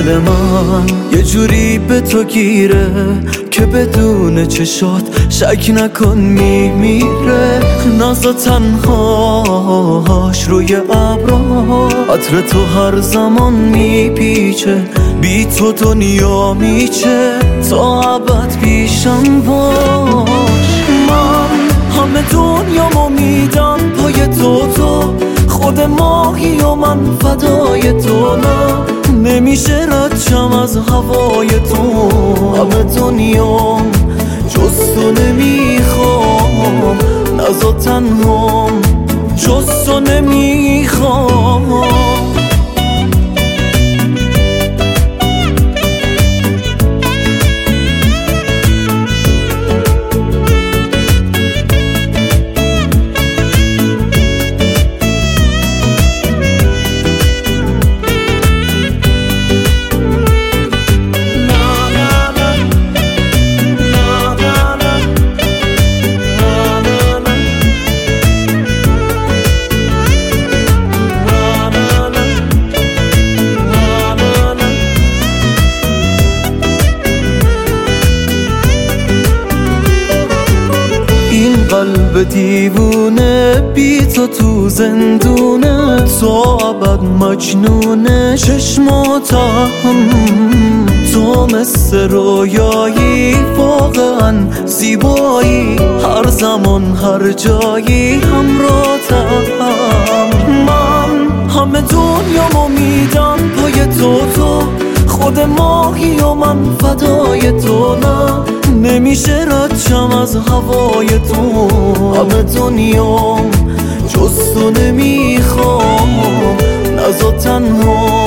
دل من یه جوری به تو گیره که بدون چشات شک نکن میمیره. ناز و تنهاش روی ابرها عطر تو هر زمان میپیچه، بی تو دنیا میچه تا ابد پیشم باش. من همه دنیامو میدم پای تو خود ماهی و من فدای تو. نه نمیشه ردشم از هوای تو، همه دنیام جز تو نمیخوام، نز و تنهام جز تو نمیخوام. قلب دیوونه بی تو زندونه، تو ابد مجنونه چشماتم. تو مثل رویایی واقعا زیبایی، هر زمان هر جایی همراهتم. من همه دنیامو میدم پای تو خود ماهی و من فدای تو. نمیشه ردشم از هوای تو، همه دنیام جز تو نمیخوام، نز و تنها